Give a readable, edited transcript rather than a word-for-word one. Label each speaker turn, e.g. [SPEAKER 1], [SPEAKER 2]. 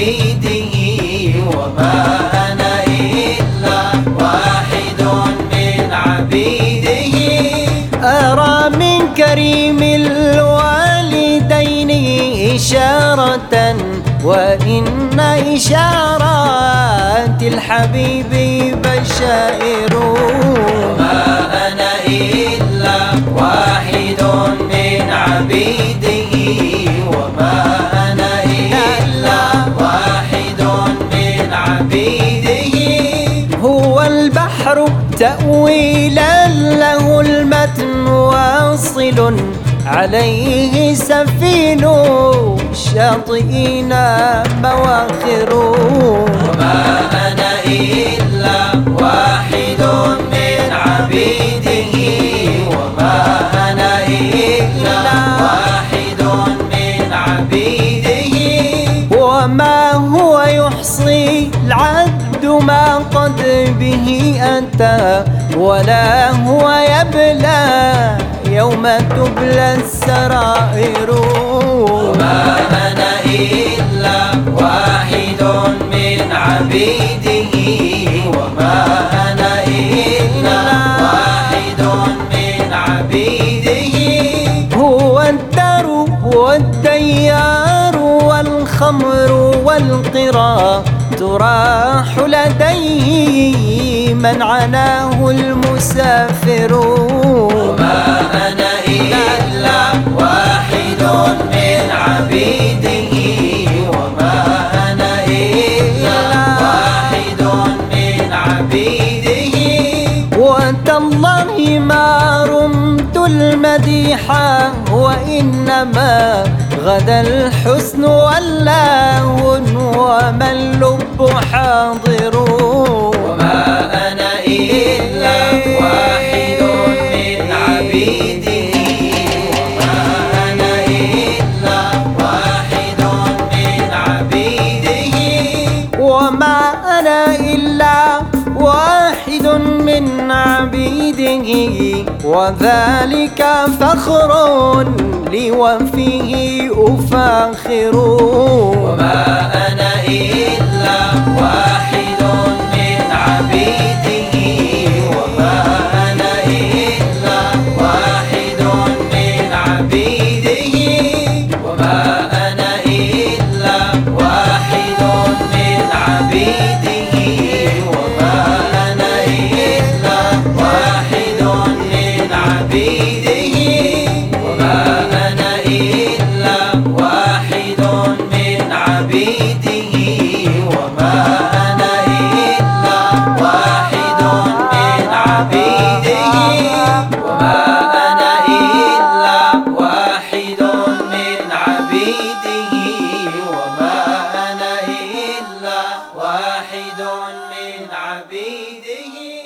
[SPEAKER 1] عبيده وما أنا إلا واحد من عبيده. أرى من كريم الوالدين إشارة وإن إشارات الحبيب بشائر. وما أنا إلا واحد من عبيده وما أنا إلا واحد من عبيده. هو البحر تأويلا له المتن واصل عليه سفين الشاطئين بواخر. وما أنا إلا واحد من عبيده وما أنا إلا واحد من عبيده. وما هو يحصي العد ما قد به أتى ولا هو يبلى يوم تبلى السرائر. وما أنا إلا واحد من عبيده وما أنا إلا واحد من عبيده. هو الدار والديار والخمر والقرى تراح لديه من عناه المسافر. وما أنا إلا واحد من عبيده وما أنا إلا واحد من عبيده. وتالله ما رمت المديح وإنما غدا الحسن والله وما اللب حاضر. وما أنا إلا واحد من عبيده وما أنا إلا واحد من عبيده. وما أنا إلا واحد من عبيده وذلك فخر لي وفيه أفاخر. وما أنا إلا واحد من عبيده وما أنا إلا واحد من عبيده. وما أنا إلا واحد من عبيده وما أنا إلا واحد من عبيده. وما أنا إلا واحد من عبيده وما أنا إلا واحد من عبيده. وما أنا إلا واحد من عبيده وما أنا إلا واحد من عبيده.